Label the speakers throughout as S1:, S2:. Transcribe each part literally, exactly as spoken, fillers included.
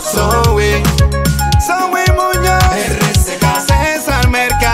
S1: Zoe, Zoe Muñoz, R C K, César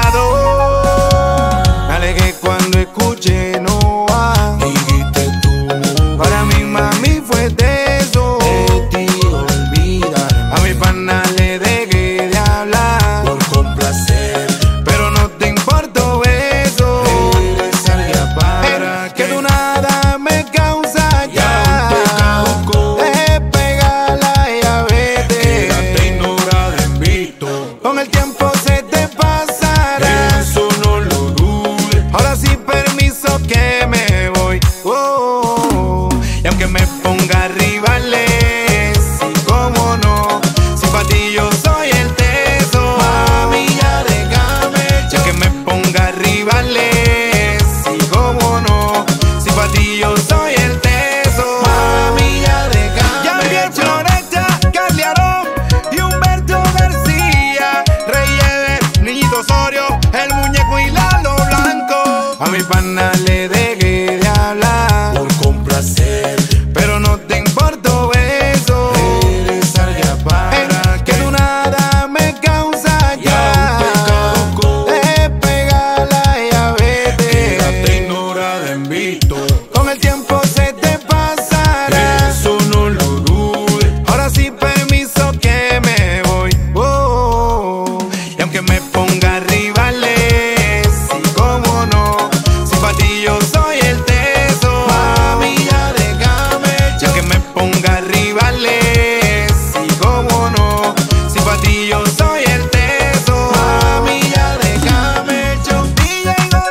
S1: Mercado. Me alegué cuando escuché no va.
S2: Dijiste tú,
S1: Para mi mami fue de eso.
S2: de ti olvidarme.
S1: A mi pana le dejé de hablar
S2: Por complacer,
S1: pero no te importó eso.
S2: regresar ya para
S1: Era que tú nada me causa
S2: ya un pecado con
S1: despegarla y a vete.
S2: quédate ignorada en visto.
S1: Con el tiempo se te pasará.
S2: Eso no lo dudes.
S1: Ahora sí permiso que me voy. Oh, y aunque me ponga rivales, y cómo no, si pa' ti yo soy el teso.
S2: Mami, ya déjame
S1: Y aunque me ponga rivales, y cómo no, si pa' ti yo soy el teso.
S2: Mami, ya déjame
S1: Gabriel Floresta, Carly Arón y Humberto García, Reyes, Niñito Osorio, el muñeco y Lalo Blanco. A mi pana le dejé de hablar
S2: por complacer,
S1: pero no te importó eso.
S2: regresar ya para
S1: Era que tú nada me causa
S2: ya un pecado con
S1: despegarla y a
S2: quédate
S1: vete.
S2: ignorada en visto.
S1: Con el tiempo se te pasará.
S2: Eso no lo dudes.
S1: Ahora sí permiso que me voy. Oh, y aunque me ponga rivales, y cómo no, si pa' ti yo soy el teso.
S2: Mami, ya déjame
S1: Y aunque me ponga rivales, y cómo no, si pa' ti yo soy el teso.
S2: Mami, ya déjame yo.
S1: D J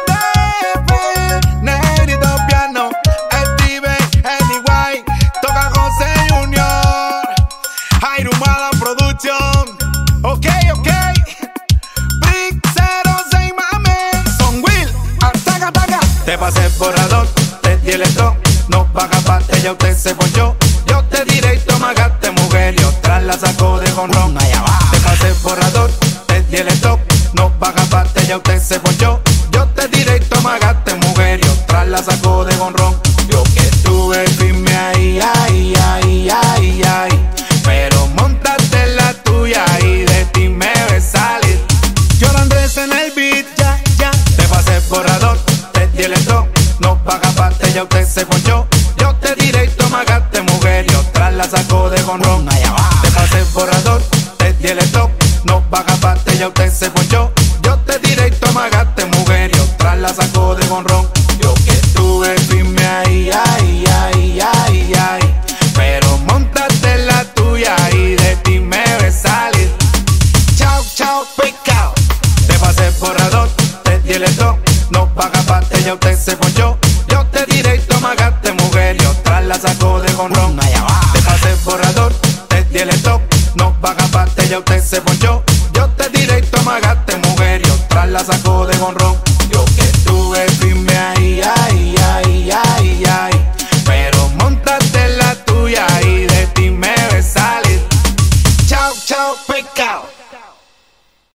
S1: F, Negrito Piano, Steve, Eddie White, toca José Junior, Jairo Mala Production. Ok, ok. Brick cero seis mames, Son Will, ataca, ataca. Te pasé el borrador, te di el stop, no paga parte, ya usted se ponchó. Yo te diré y tomagaste mujer y otra la sacó de jonrón. Te pasé el borrador, te di el stop, no paga parte, ya usted se ponchó. Yo te diré y tomagaste mujer y otra la sacó de jonrón. Yo que estuve firme ahí, ay, ay, ay, ay, pero montaste la tuya y de ti me ves salir. Yo lo Andrés en el beat, ya, ya. Te pasé el borrador, te di el stop, no paga parte, ya usted se ponchó. Yo te diré y tomagaste mujer y otra la sacó de jonrón. Te pasé el borrador, te di el stop, no paga parte, ya usted se ponchó. Yo te diré y tomagaste mujer y otra la sacó de jonrón. Yo que estuve firme ahí, ay, ay, ay, ay, pero montaste la tuya y de ti me ves salir. Chao, chao, pecado. Te pasé el borrador, te di el stop, no paga parte, ya usted se ponchó. Yo te diré y tomagaste mujer y otra la sacó de jonrón. Te pasé el borrador, te di el stop, no paga parte, ya usted se ponchó. Yo te diré y tomagaste mujer y otra la sacó de jonrón.